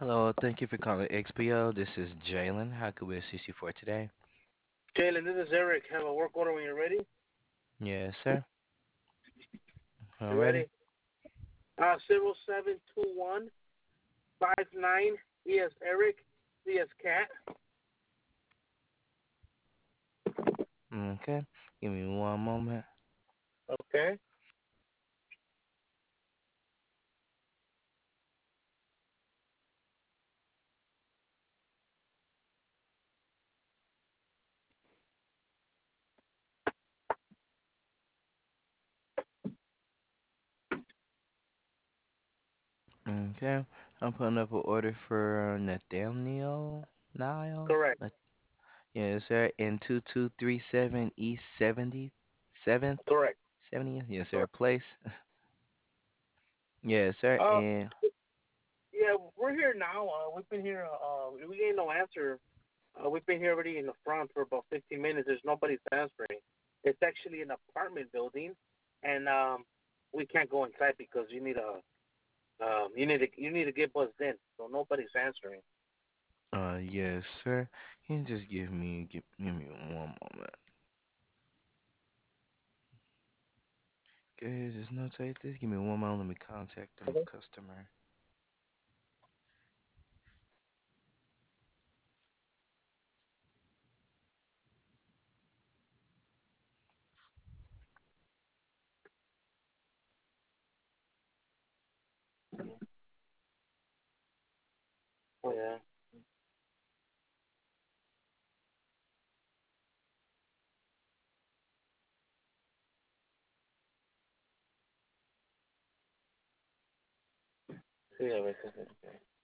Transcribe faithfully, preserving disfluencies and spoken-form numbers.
Hello, thank you for calling X P O. This is Jalen. How could we assist you for today? Jalen, this is Eric. Have a work order when you're ready. Yes, sir. You Already? ready? Uh, zero seven two one five nine. E as Eric. C as cat. Okay. Give me one moment. Okay. Okay. I'm putting up an order for Nathaniel Niall. Correct. Nath- Yes, sir. In two two three seven East seventy seventh? Correct. seventy? Yes, sir. Correct. Place? Yes, sir. Uh, And yeah, we're here now. Uh, we've been here. Uh, we ain't no answer. Uh, we've been here already in the front for about fifteen minutes. There's nobody's answering. It's actually an apartment building, and um, we can't go inside because you need a um, you need to you need to get buzzed in. So nobody's answering. uh yes, sir. Can you just give me give, give me one moment. Okay, just notate this. Give me one moment. Let me contact the Okay. customer. Oh yeah. Sí, a veces.